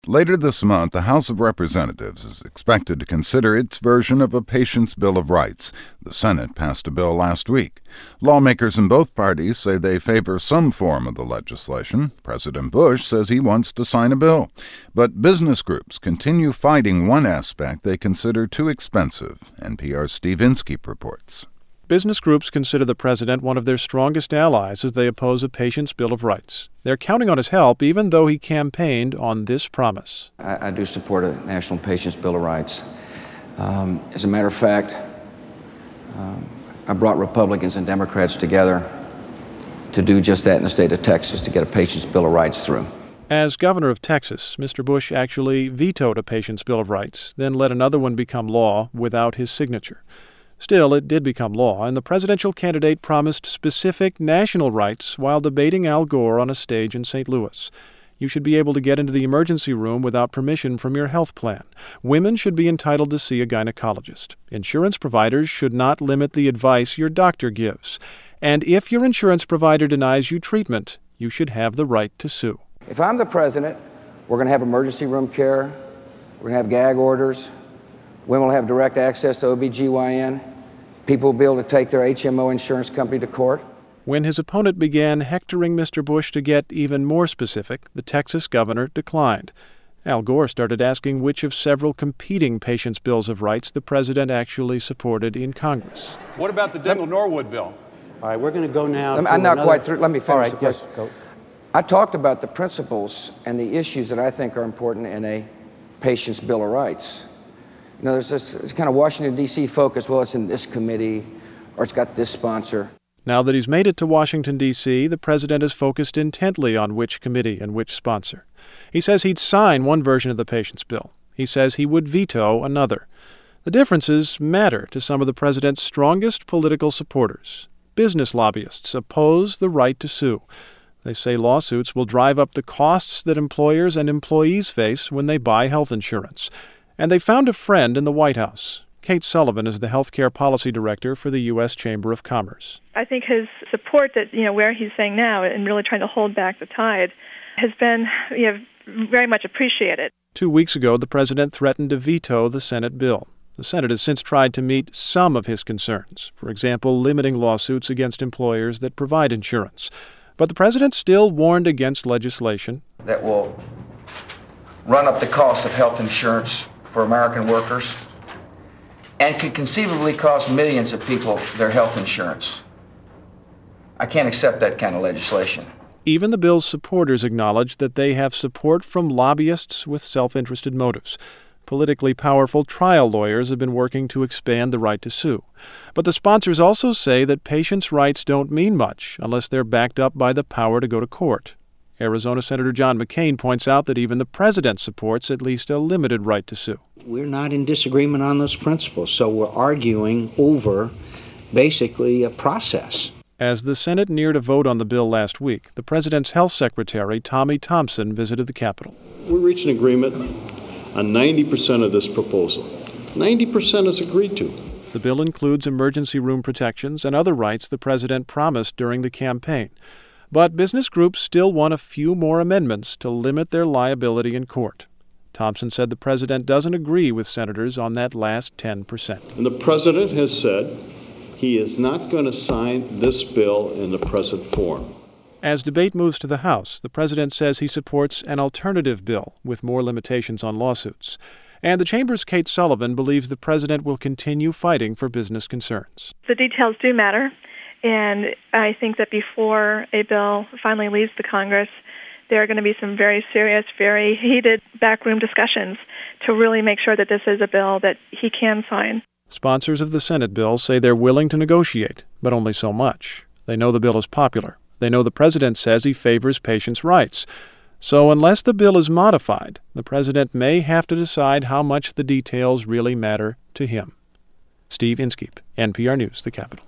Later this month, the House of Representatives is expected to consider its version of a Patient's Bill of Rights. The Senate passed a bill last week. Lawmakers in both parties say they favor some form of the legislation. President Bush says he wants to sign a bill. But business groups continue fighting one aspect they consider too expensive. NPR's Steve Inskeep reports. Business groups consider the president one of their strongest allies as they oppose a Patient's Bill of Rights. They're counting on his help, even though he campaigned on this promise. I do support a national Patient's Bill of Rights. As a matter of fact, I brought Republicans and Democrats together to do just that in the state of Texas, to get a Patient's Bill of Rights through. As governor of Texas, Mr. Bush actually vetoed a Patient's Bill of Rights, then let another one become law without his signature. Still, it did become law, and the presidential candidate promised specific national rights while debating Al Gore on a stage in St. Louis. You should be able to get into the emergency room without permission from your health plan. Women should be entitled to see a gynecologist. Insurance providers should not limit the advice your doctor gives. And if your insurance provider denies you treatment, you should have the right to sue. If I'm the president, we're going to have emergency room care. We're going to have gag orders. Women will have direct access to OBGYN. People will be able to take their HMO insurance company to court. When his opponent began hectoring Mr. Bush to get even more specific, the Texas governor declined. Al Gore started asking which of several competing Patient's Bills of Rights the president actually supported in Congress. What about the Dingell-Norwood bill? All right, we're going to go now to I'm not quite through. Let me finish. All right, yes, go. I talked about the principles and the issues that I think are important in a Patient's Bill of Rights. You know, there's this kind of Washington, D.C. focus. Well, it's in this committee, or it's got this sponsor. Now that he's made it to Washington, D.C., the president is focused intently on which committee and which sponsor. He says he'd sign one version of the Patient's Bill. He says he would veto another. The differences matter to some of the president's strongest political supporters. Business lobbyists oppose the right to sue. They say lawsuits will drive up the costs that employers and employees face when they buy health insurance. And they found a friend in the White House. Kate Sullivan is the healthcare policy director for the U.S. Chamber of Commerce. I think his support that, where he's saying now and really trying to hold back the tide has been, very much appreciated. 2 weeks ago, the president threatened to veto the Senate bill. The Senate has since tried to meet some of his concerns, for example, limiting lawsuits against employers that provide insurance. But the president still warned against legislation That will run up the cost of health insurance for American workers and could conceivably cost millions of people their health insurance. I can't accept that kind of legislation. Even the bill's supporters acknowledge that they have support from lobbyists with self-interested motives. Politically powerful trial lawyers have been working to expand the right to sue. But the sponsors also say that patients' rights don't mean much unless they're backed up by the power to go to court. Arizona Senator John McCain points out that even the president supports at least a limited right to sue. We're not in disagreement on those principles, so we're arguing over basically a process. As the Senate neared a vote on the bill last week, the president's health secretary, Tommy Thompson, visited the Capitol. We reached an agreement on 90% of this proposal. 90% is agreed to. The bill includes emergency room protections and other rights the president promised during the campaign. But business groups still want a few more amendments to limit their liability in court. Thompson said the president doesn't agree with senators on that last 10%. And the president has said he is not going to sign this bill in the present form. As debate moves to the House, the president says he supports an alternative bill with more limitations on lawsuits. And the Chamber's Kate Sullivan believes the president will continue fighting for business concerns. The details do matter. And I think that before a bill finally leaves the Congress, there are going to be some very serious, very heated backroom discussions to really make sure that this is a bill that he can sign. Sponsors of the Senate bill say they're willing to negotiate, but only so much. They know the bill is popular. They know the president says he favors patients' rights. So unless the bill is modified, the president may have to decide how much the details really matter to him. Steve Inskeep, NPR News, the Capitol.